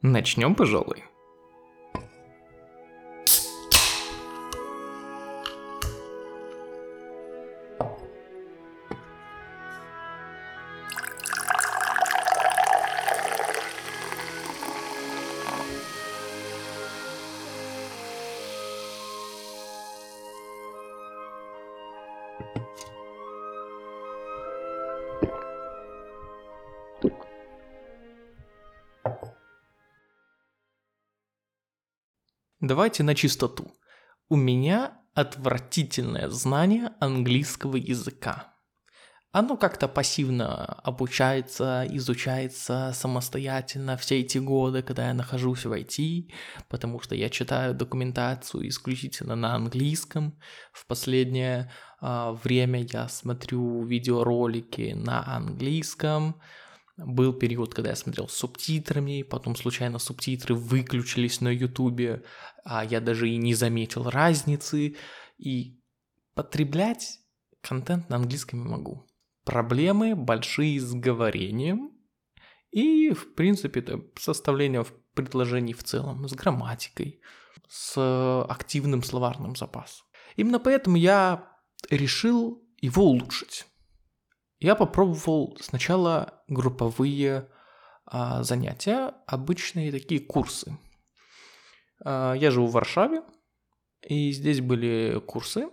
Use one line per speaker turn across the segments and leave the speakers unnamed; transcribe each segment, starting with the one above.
Начнем, пожалуй. Давайте на чистоту. У меня отвратительное знание английского языка. Оно как-то пассивно обучается, изучается самостоятельно все эти годы, когда я нахожусь в IT, потому что я читаю документацию исключительно на английском. В последнее время я смотрю видеоролики на английском. Был период, когда я смотрел с субтитрами, потом случайно субтитры выключились на ютубе, а я даже и не заметил разницы, и потреблять контент на английском не могу. Проблемы большие с говорением и, в принципе, составлением предложений в целом, с грамматикой, с активным словарным запасом. Именно поэтому я решил его улучшить. Я попробовал сначала групповые занятия, обычные такие курсы. Я живу в Варшаве, и здесь были курсы,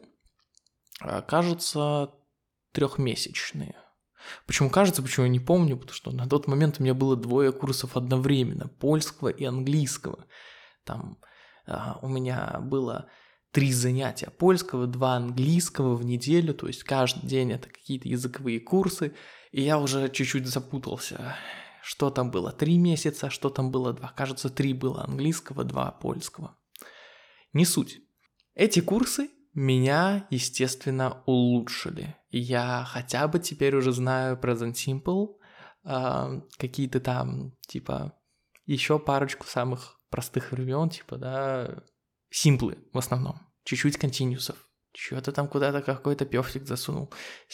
кажется, 3-месячные. Почему кажется, почему я не помню, потому что на тот момент у меня было 2 курсов одновременно, польского и английского. Там у меня было 3 занятия польского, 2 английского в неделю, то есть каждый день это какие-то языковые курсы, и я уже чуть-чуть запутался, что там было 3 месяца, что там было 2, кажется 3 было английского, 2 польского. Не суть. Эти курсы меня, естественно, улучшили. Я хотя бы теперь уже знаю Present Simple, какие-то там, типа, еще парочку самых простых времен, типа, да, симплы в основном, чуть-чуть континьюсов, что-то там куда-то какой-то пёфтик засунул,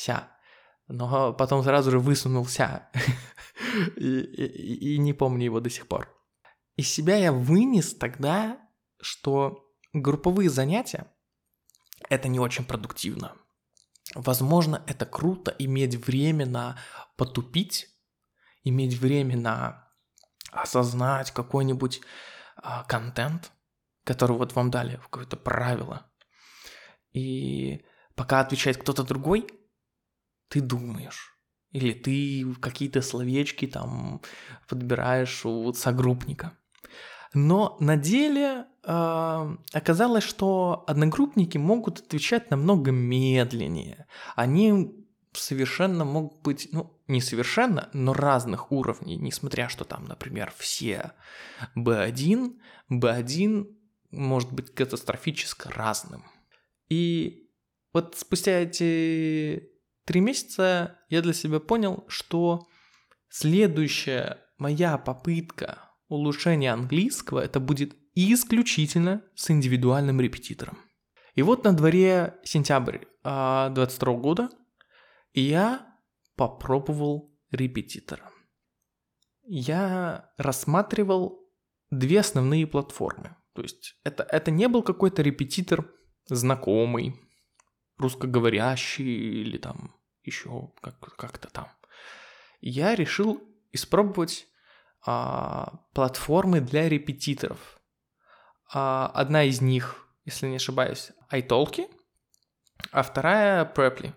но потом сразу же высунулся и не помню его до сих пор. Из себя я вынес тогда, что групповые занятия — это не очень продуктивно. Возможно, это круто иметь время на потупить, иметь время на осознать какой-нибудь контент, который вот вам дали, какое-то правило. И пока отвечает кто-то другой, ты думаешь. Или ты какие-то словечки там подбираешь у согруппника. Но на деле оказалось, что одногруппники могут отвечать намного медленнее. Они совершенно могут быть, не совершенно, но разных уровней, несмотря что там, например, все B1 может быть катастрофически разным. И вот спустя эти 3 месяца я для себя понял, что следующая моя попытка улучшения английского это будет исключительно с индивидуальным репетитором. И вот на дворе сентябрь 2022 года, и я попробовал репетитора. Я рассматривал 2 основные платформы. То есть это не был какой-то репетитор знакомый, русскоговорящий или там еще как-то там. Я решил испробовать платформы для репетиторов. Одна из них, если не ошибаюсь, italki, а вторая Preply.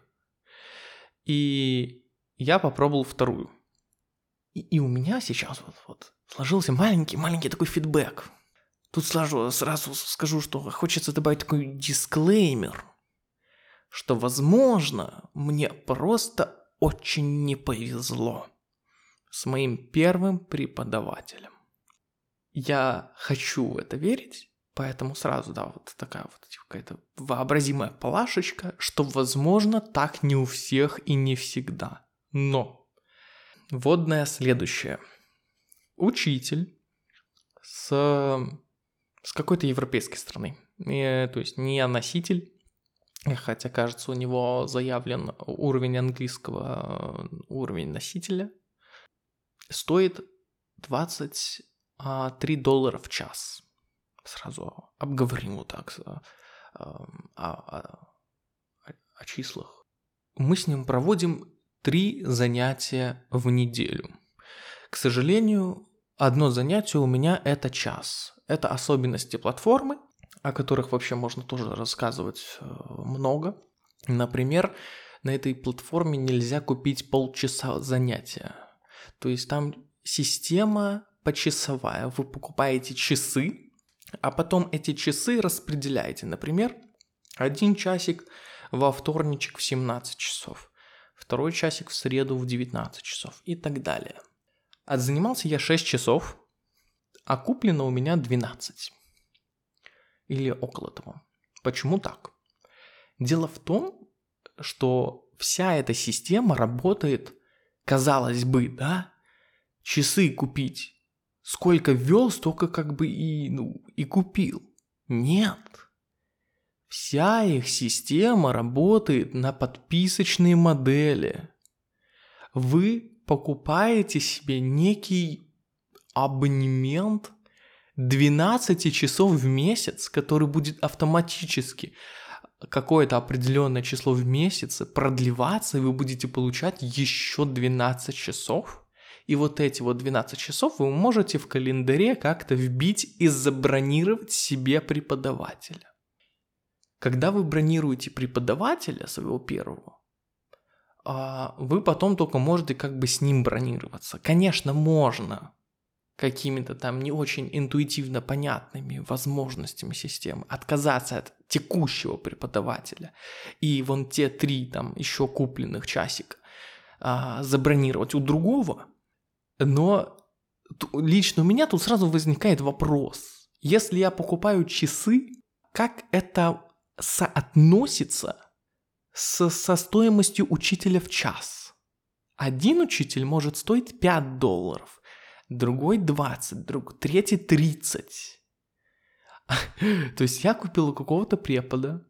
И я попробовал вторую. И у меня сейчас вот сложился маленький такой фидбэк. Тут сразу скажу, что хочется добавить такой дисклеймер, что, возможно, мне просто очень не повезло с моим первым преподавателем. Я хочу в это верить, поэтому сразу, вот такая вот какая-то вообразимая плашечка, что, возможно, так не у всех и не всегда. Но вводное следующее. Учитель с какой-то европейской страны. То есть не носитель, хотя, кажется, у него заявлен уровень английского, уровень носителя, стоит 20 $3 в час. Сразу обговорим вот так о числах. Мы с ним проводим 3 занятия в неделю. К сожалению, одно занятие у меня это час. Это особенности платформы, о которых вообще можно тоже рассказывать много. Например, на этой платформе нельзя купить полчаса занятия. То есть там система почасовая. Вы покупаете часы, а потом эти часы распределяете. Например, 1 часик во вторничек в 17 часов, 2 часик в среду в 19 часов и так далее. Отзанимался я 6 часов, а куплено у меня 12. Или около того. Почему так? Дело в том, что вся эта система работает, казалось бы, да, часы купить. Сколько ввел, столько как бы и купил. Нет. Вся их система работает на подписочные модели. Вы покупаете себе некий абонемент 12 часов в месяц, который будет автоматически какое-то определенное число в месяц продлеваться, и вы будете получать еще 12 часов. И вот эти вот 12 часов вы можете в календаре как-то вбить и забронировать себе преподавателя. Когда вы бронируете преподавателя своего первого, вы потом только можете как бы с ним бронироваться. Конечно, можно какими-то там не очень интуитивно понятными возможностями системы отказаться от текущего преподавателя и вон те 3 там еще купленных часика забронировать у другого. Но лично у меня тут сразу возникает вопрос. Если я покупаю часы, как это соотносится со стоимостью учителя в час? Один учитель может стоить $5, другой 20, третий 30. То есть я купил у какого-то препода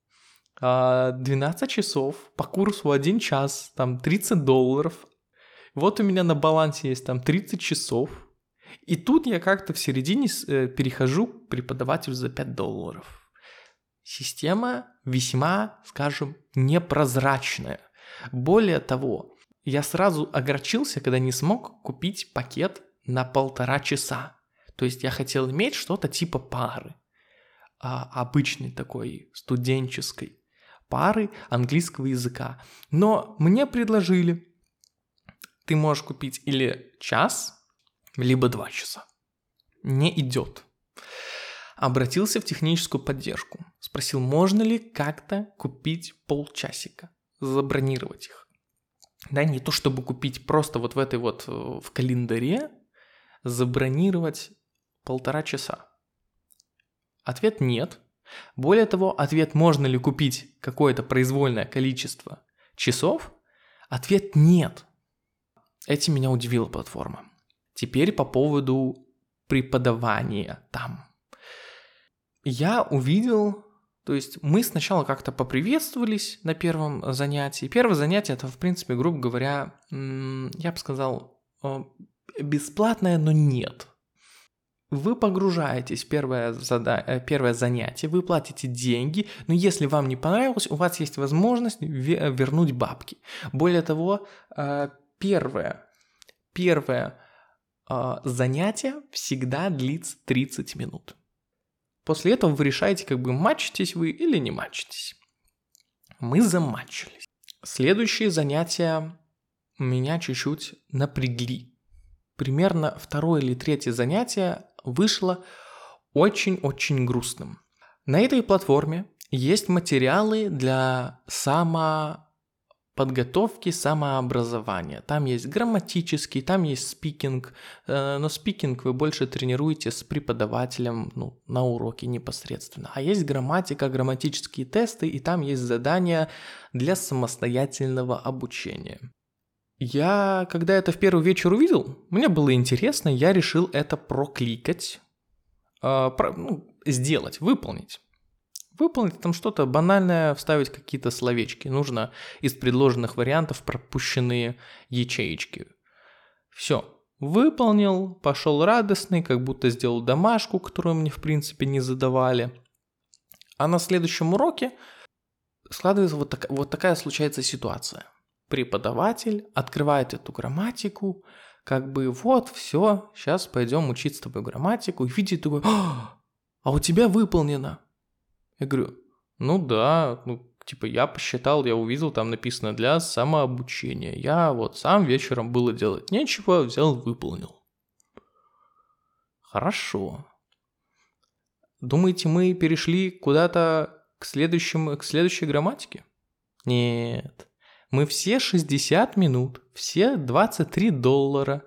12 часов по курсу 1 час, там $30. Вот у меня на балансе есть там 30 часов. И тут я как-то в середине перехожу к преподавателю за $5. Система весьма, скажем, непрозрачная. Более того, я сразу огорчился, когда не смог купить пакет на 1,5 часа. То есть я хотел иметь что-то типа пары. Обычной такой студенческой пары английского языка. Но мне предложили, ты можешь купить или час, либо 2 часа. Не идет. Обратился в техническую поддержку. Спросил, можно ли как-то купить полчасика, забронировать их. Да, не то чтобы купить, просто вот в этой вот в календаре забронировать 1,5 часа. Ответ нет. Более того, ответ, можно ли купить какое-то произвольное количество часов, ответ нет. Этим меня удивила платформа. Теперь по поводу преподавания там. Я увидел, то есть мы сначала как-то поприветствовались на первом занятии. Первое занятие это, в принципе, грубо говоря, я бы сказал, бесплатное, но нет. Вы погружаетесь в первое занятие, вы платите деньги, но если вам не понравилось, у вас есть возможность вернуть бабки. Более того, первое занятие всегда длится 30 минут. После этого вы решаете, как бы матчитесь вы или не матчитесь. Мы заматчились. Следующие занятия меня чуть-чуть напрягли. Примерно 2 или 3 занятие вышло очень-очень грустным. На этой платформе есть материалы для самоподготовки, самообразования. Там есть грамматический, там есть спикинг, но спикинг вы больше тренируете с преподавателем на уроке непосредственно. А есть грамматика, грамматические тесты, и там есть задания для самостоятельного обучения. Я, когда это в первый вечер увидел, мне было интересно, я решил это прокликать, сделать, выполнить. Выполнить там что-то банальное, вставить какие-то словечки. Нужно из предложенных вариантов пропущенные ячеечки. Все, выполнил, пошел радостный, как будто сделал домашку, которую мне, в принципе, не задавали. А на следующем уроке складывается вот такая случается ситуация. Преподаватель открывает эту грамматику, как бы вот, все, сейчас пойдем учить с тобой грамматику, и видит такой: а у тебя выполнено. Я говорю: ну да, типа я посчитал, я увидел, там написано для самообучения. Я вот сам вечером было делать нечего, взял, выполнил. Хорошо. Думаете, мы перешли куда-то к следующей грамматике? Нет. Мы все 60 минут, все $23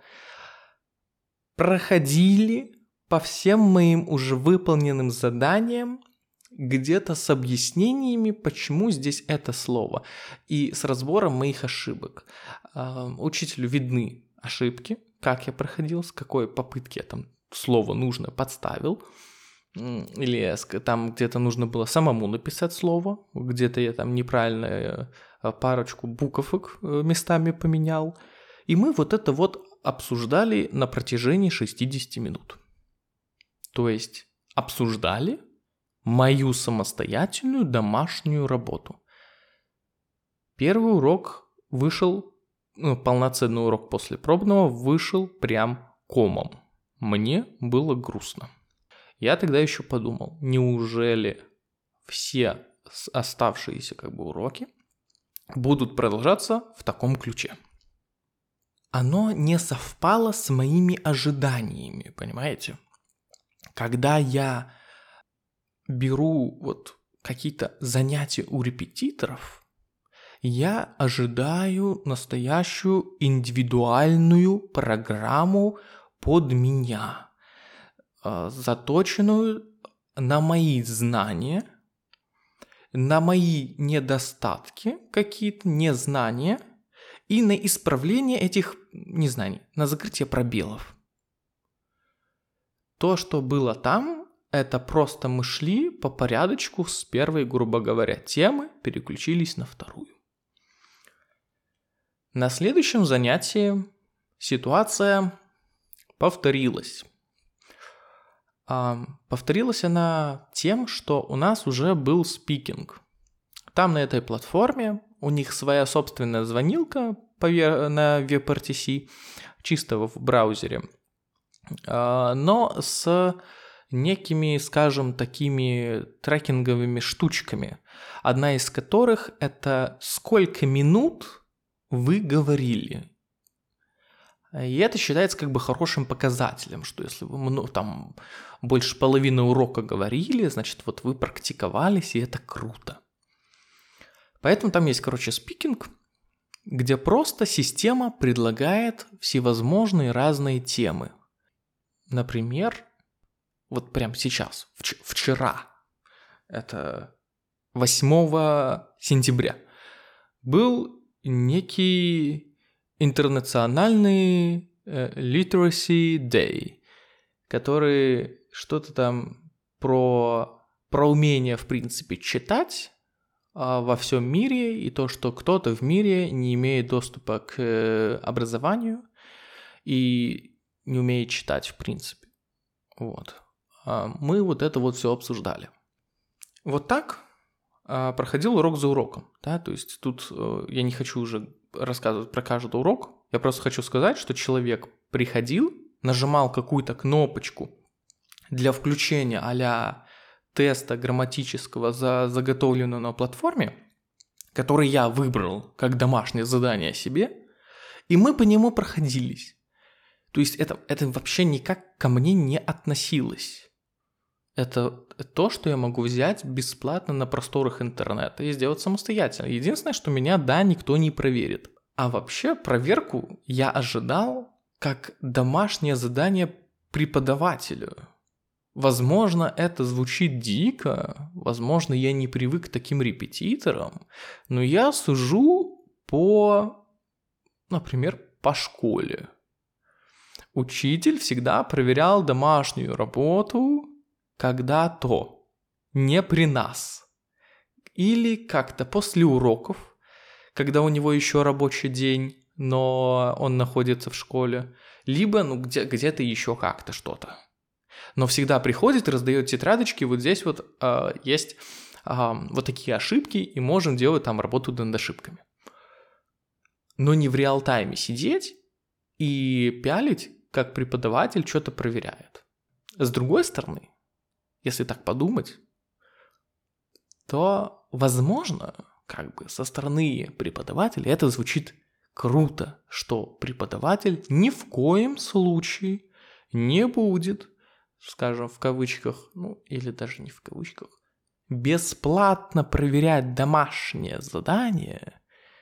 проходили по всем моим уже выполненным заданиям, где-то с объяснениями, почему здесь это слово, и с разбором моих ошибок. Учителю видны ошибки, как я проходил, с какой попытки я там слово нужное подставил, или там где-то нужно было самому написать слово, где-то я там неправильно парочку буковок местами поменял. И мы вот это вот обсуждали на протяжении 60 минут. То есть обсуждали мою самостоятельную домашнюю работу. Первый урок вышел, полноценный урок после пробного вышел прям комом. Мне было грустно. Я тогда еще подумал, неужели все оставшиеся уроки будут продолжаться в таком ключе? Оно не совпало с моими ожиданиями, понимаете? Когда я беру вот какие-то занятия у репетиторов, я ожидаю настоящую индивидуальную программу под меня, заточенную на мои знания, на мои недостатки какие-то, незнания и на исправление этих незнаний, на закрытие пробелов. То, что было там, это просто мы шли по порядочку с первой, грубо говоря, темы, переключились на вторую. На следующем занятии ситуация повторилась. Повторилась она тем, что у нас уже был спикинг. Там на этой платформе у них своя собственная звонилка на WebRTC, чисто в браузере, но с некими, скажем, такими трекинговыми штучками, одна из которых это сколько минут вы говорили. И это считается хорошим показателем, что если вы там больше половины урока говорили, значит вот вы практиковались, и это круто. Поэтому там есть, спикинг, где просто система предлагает всевозможные разные темы. Например, вот прямо сейчас, вчера, это 8 сентября, был некий интернациональный Literacy Day, который что-то там про умение, в принципе, читать во всем мире, и то, что кто-то в мире не имеет доступа к образованию и не умеет читать, в принципе. Вот. Мы вот это вот все обсуждали. Вот так проходил урок за уроком. Да? То есть тут я не хочу уже рассказывать про каждый урок. Я просто хочу сказать, что человек приходил, нажимал какую-то кнопочку для включения а-ля теста грамматического, заготовленного на платформе, который я выбрал как домашнее задание себе, и мы по нему проходились. То есть это вообще никак ко мне не относилось. Это то, что я могу взять бесплатно на просторах интернета и сделать самостоятельно. Единственное, что меня, никто не проверит. А вообще проверку я ожидал как домашнее задание преподавателю. Возможно, это звучит дико, возможно, я не привык к таким репетиторам, но я сужу например, по школе. Учитель всегда проверял домашнюю работу когда-то, не при нас. Или как-то после уроков, когда у него еще рабочий день, но он находится в школе. либо где-то еще как-то что-то. Но всегда приходит и раздает тетрадочки, вот здесь вот есть вот такие ошибки, и можем делать там работу над ошибками. Но не в реал-тайме сидеть и пялить, как преподаватель что-то проверяет. С другой стороны, если так подумать, то, возможно, со стороны преподавателя это звучит круто, что преподаватель ни в коем случае не будет, скажем, в кавычках, или даже не в кавычках, бесплатно проверять домашнее задание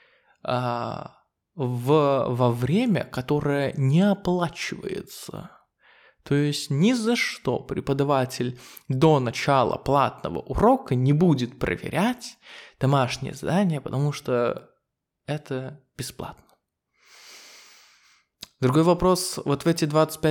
во время, которое не оплачивается. То есть ни за что преподаватель до начала платного урока не будет проверять домашнее задание, потому что это бесплатно. Другой вопрос, вот в эти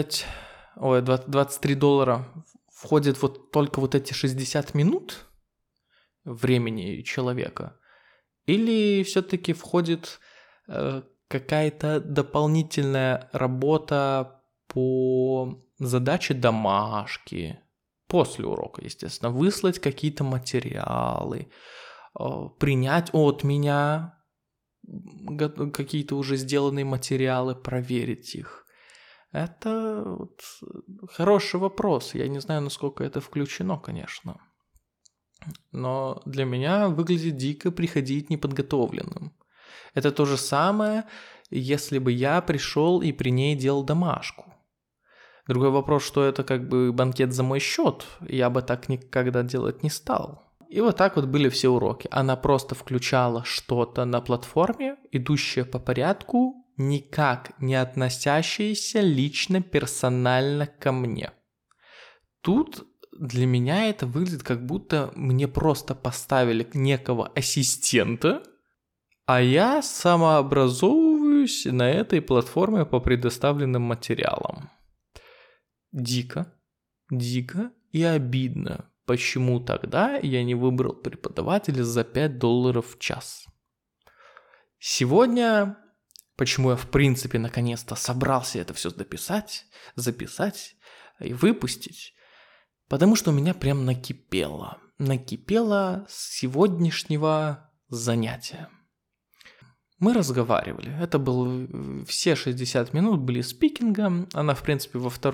$23 входит вот только вот эти 60 минут времени человека, или все-таки входит какая-то дополнительная работа по задаче домашки, после урока, естественно, выслать какие-то материалы, принять от меня какие-то уже сделанные материалы, проверить их. Это вот хороший вопрос. Я не знаю, насколько это включено, конечно. Но для меня выглядит дико приходить неподготовленным. Это то же самое, если бы я пришел и при ней делал домашку. Другой вопрос, что это как бы банкет за мой счет. Я бы так никогда делать не стал. И вот так вот были все уроки. Она просто включала что-то на платформе, идущее по порядку, никак не относящееся лично, персонально ко мне. Тут для меня это выглядит, как будто мне просто поставили некого ассистента, а я самообразовываюсь на этой платформе по предоставленным материалам. Дико и обидно. Почему тогда я не выбрал преподавателя за $5 в час? Сегодня, почему я в принципе наконец-то собрался это все записать и выпустить, потому что у меня прям накипело с сегодняшнего занятия. Мы разговаривали, это было все 60 минут были спикингом, она в принципе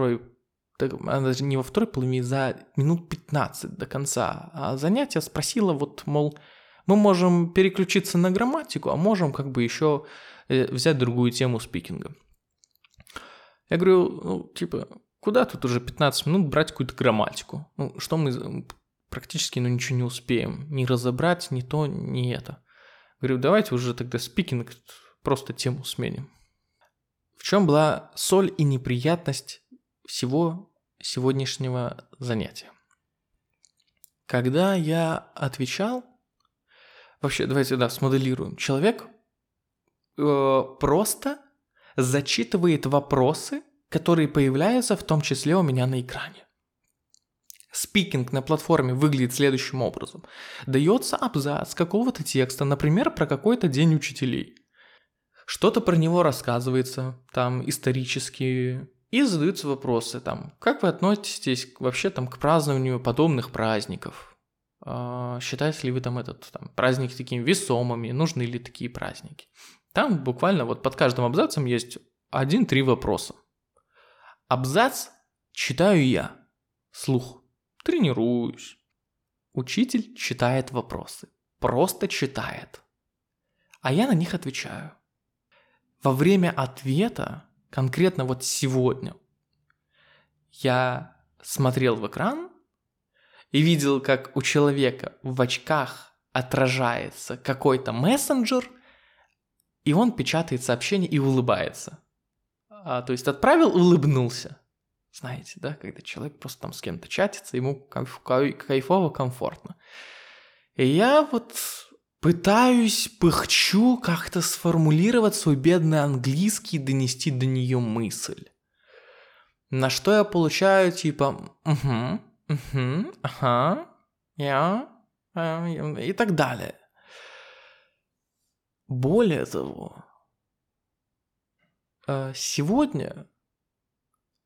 она даже не во второй половине, за минут 15 до конца занятия спросила, мол, мы можем переключиться на грамматику, а можем еще взять другую тему спикинга. Я говорю, куда тут уже 15 минут брать какую-то грамматику? Что мы практически ничего не успеем ни разобрать, ни то, ни это. Говорю, давайте уже тогда спикинг, просто тему сменим. В чем была соль и неприятность всего сегодняшнего занятия? Когда я отвечал, вообще давайте смоделируем. Человек просто зачитывает вопросы, которые появляются в том числе у меня на экране. Спикинг на платформе выглядит следующим образом. Дается абзац какого-то текста, например, про какой-то день учителей. Что-то про него рассказывается, там, исторически, и задаются вопросы, там, как вы относитесь вообще там к празднованию подобных праздников? Считаете ли вы там праздник такими весомыми? Нужны ли такие праздники? Там буквально под каждым абзацем есть 1-3 вопроса. Абзац читаю я, слух, тренируюсь. Учитель читает вопросы, просто читает, а я на них отвечаю. Во время ответа, конкретно сегодня, я смотрел в экран и видел, как у человека в очках отражается какой-то мессенджер, и он печатает сообщение и улыбается. То есть отправил, улыбнулся. Знаете, да, когда человек просто там с кем-то чатится, ему кайфово, комфортно. И я пытаюсь, пыхчу как-то сформулировать свой бедный английский и донести до нее мысль. На что я получаю ага, и так далее. Более того, сегодня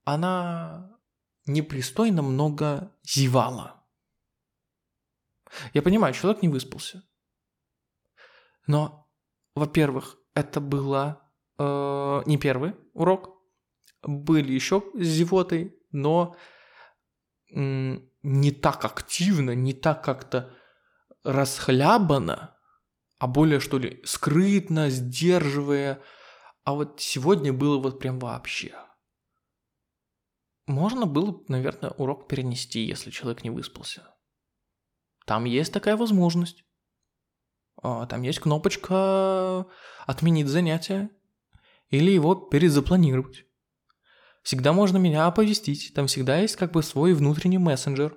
она непристойно много зевала. Я понимаю, человек не выспался. Но, во-первых, это было не первый урок. Были еще с зевотой, но не так активно, не так как-то расхлябанно, а более, что ли, скрытно, сдерживая. А вот сегодня было вот прям вообще. Можно было, наверное, урок перенести, если человек не выспался. Там есть такая возможность. Там есть кнопочка «Отменить занятие» или его перезапланировать. Всегда можно меня оповестить. Там всегда есть как бы свой внутренний мессенджер.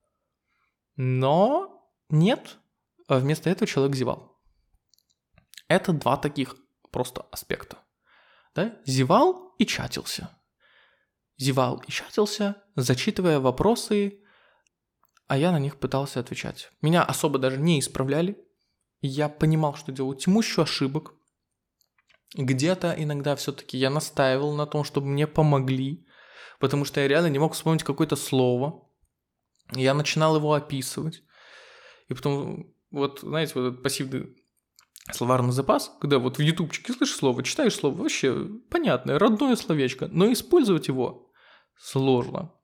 Но нет. Вместо этого человек зевал. Это два таких просто аспекта. Да? Зевал и чатился. Зевал и чатился, зачитывая вопросы, а я на них пытался отвечать. Меня особо даже не исправляли. Я понимал, что делаю тьмущую ошибок. Где-то иногда все-таки я настаивал на том, чтобы мне помогли, потому что я реально не мог вспомнить какое-то слово. Я начинал его описывать. И потом, вот, знаете, вот этот пассивный словарный запас, когда вот в ютубчике слышишь слово, читаешь слово, вообще понятное, родное словечко, но использовать его сложно.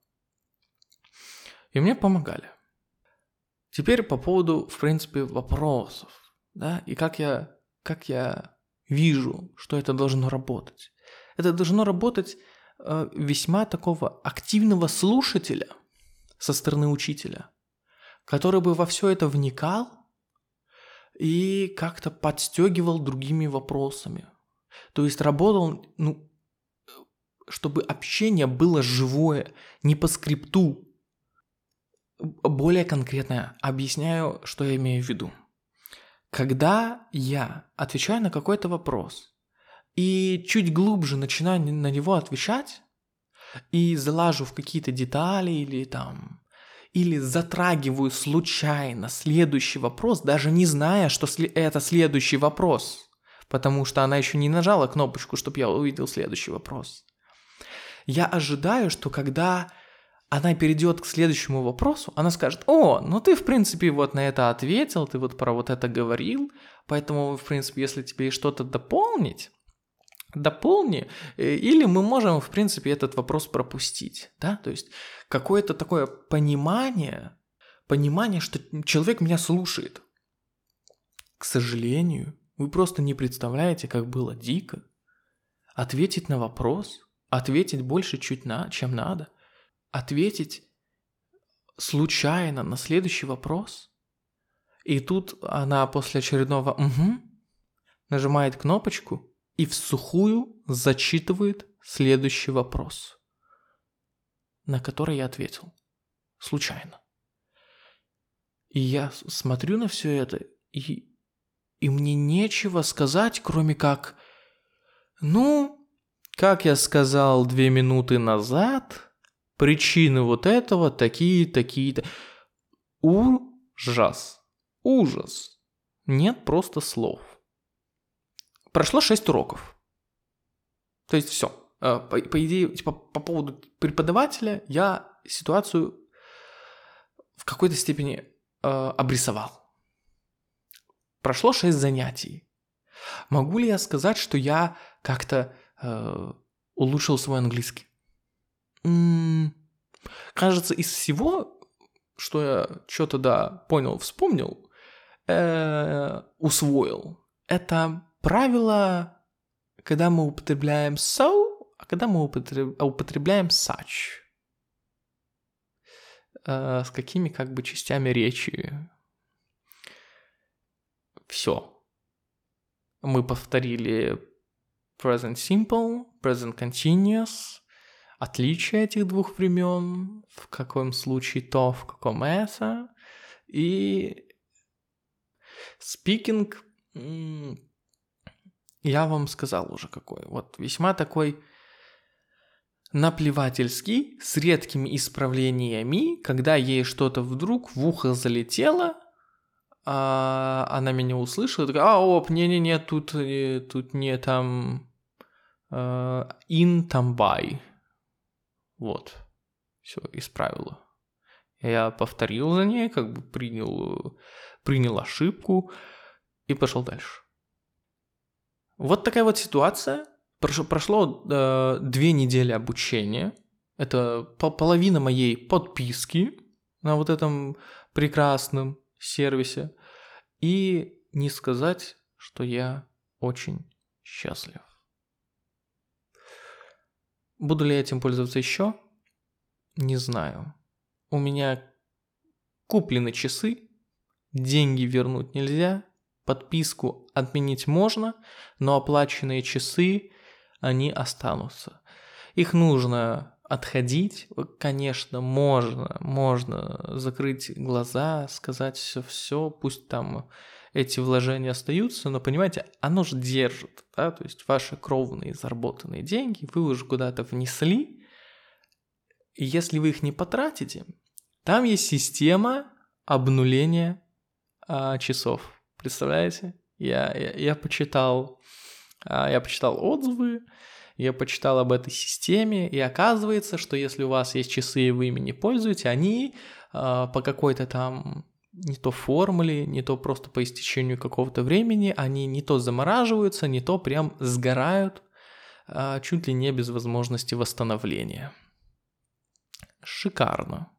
И мне помогали. Теперь по поводу, в принципе, вопросов, да, и как я вижу, что это должно работать. Это должно работать весьма такого активного слушателя со стороны учителя, который бы во все это вникал и как-то подстегивал другими вопросами. То есть работал, чтобы общение было живое, не по скрипту. Более конкретно объясняю, что я имею в виду. Когда я отвечаю на какой-то вопрос и чуть глубже начинаю на него отвечать и залажу в какие-то детали или затрагиваю случайно следующий вопрос, даже не зная, что это следующий вопрос, потому что она еще не нажала кнопочку, чтобы я увидел следующий вопрос. Я ожидаю, что когда она перейдет к следующему вопросу, она скажет: ну ты, в принципе, вот на это ответил, ты вот про вот это говорил, поэтому, в принципе, если тебе что-то дополнить, дополни, или мы можем, в принципе, этот вопрос пропустить, да, то есть какое-то такое понимание, что человек меня слушает. К сожалению, вы просто не представляете, как было дико ответить на вопрос, ответить больше чем надо, ответить случайно на следующий вопрос, и тут она после очередного «угу» нажимает кнопочку и всухую зачитывает следующий вопрос, на который я ответил случайно. И я смотрю на все это, и мне нечего сказать, кроме как: как я сказал 2 минуты назад, причины вот этого такие-то. Ужас. Нет просто слов. Прошло 6 уроков. То есть все. По идее, по поводу преподавателя я ситуацию в какой-то степени обрисовал. Прошло 6 занятий. Могу ли я сказать, что я как-то улучшил свой английский? Кажется, из всего, что я что-то понял, вспомнил, усвоил, это правило, когда мы употребляем so, а когда мы употребляем such. С какими как бы частями речи. Все. Мы повторили present simple, present continuous, отличие этих двух времен, в каком случае то, в каком это. И speaking, я вам сказал уже какой. Вот весьма такой наплевательский, с редкими исправлениями, когда ей что-то вдруг в ухо залетело, она меня услышала, такая: не-не-не, тут не там in, там by. Вот. Все, исправила. Я повторил за ней, как бы принял ошибку и пошел дальше. Вот такая вот ситуация. Прошло 2 недели обучения. Это половина моей подписки на вот этом прекрасном сервисе. И не сказать, что я очень счастлив. Буду ли я этим пользоваться еще? Не знаю. У меня куплены часы, деньги вернуть нельзя, подписку отменить можно, но оплаченные часы, они останутся. Их нужно отходить, конечно, можно закрыть глаза, сказать все, пусть там эти вложения остаются, но, понимаете, оно же держит, да, то есть ваши кровные заработанные деньги вы уже куда-то внесли, и если вы их не потратите, там есть система обнуления часов. Представляете? Я почитал отзывы, я почитал об этой системе, и оказывается, что если у вас есть часы, и вы ими не пользуетесь, они по какой-то там не то формуле, не то просто по истечению какого-то времени, они не то замораживаются, не то прям сгорают, чуть ли не без возможности восстановления. Шикарно.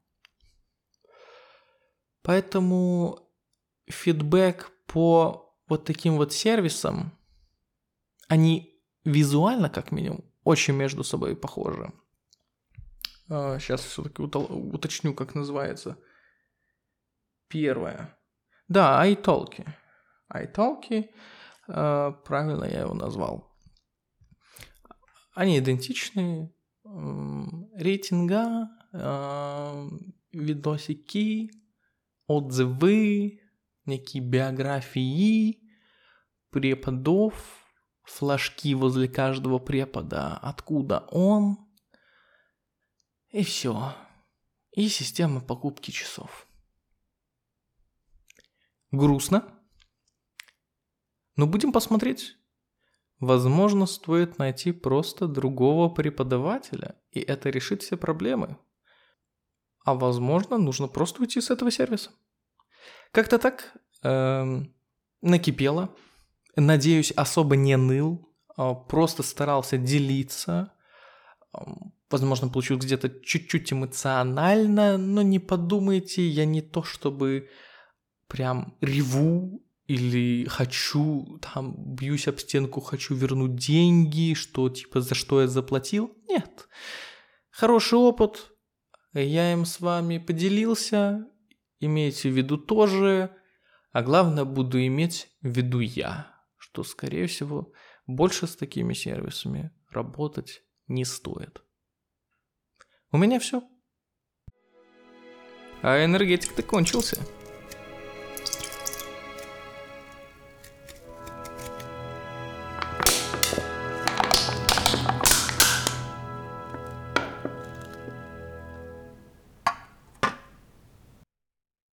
Поэтому фидбэк по вот таким вот сервисам, они визуально, как минимум, очень между собой похожи. Сейчас все-таки уточню, как называется. Первое. Да, iTalki. iTalki, правильно я его назвал. Они идентичны. Рейтинга, видосики, отзывы, некие биографии преподов, флажки возле каждого препода, откуда он, и все. И система покупки часов. Грустно, но будем посмотреть. Возможно, стоит найти просто другого преподавателя, и это решит все проблемы. А возможно, нужно просто уйти с этого сервиса. Как-то так накипело. Надеюсь, особо не ныл, просто старался делиться. Возможно, получилось где-то чуть-чуть эмоционально, но не подумайте, я не то чтобы прям реву или хочу, там, бьюсь об стенку, хочу вернуть деньги, что типа за что я заплатил. Нет. Хороший опыт, я им с вами поделился, имейте в виду тоже, а главное, буду иметь в виду я, что, скорее всего, больше с такими сервисами работать не стоит. У меня все. А энергетик-то кончился.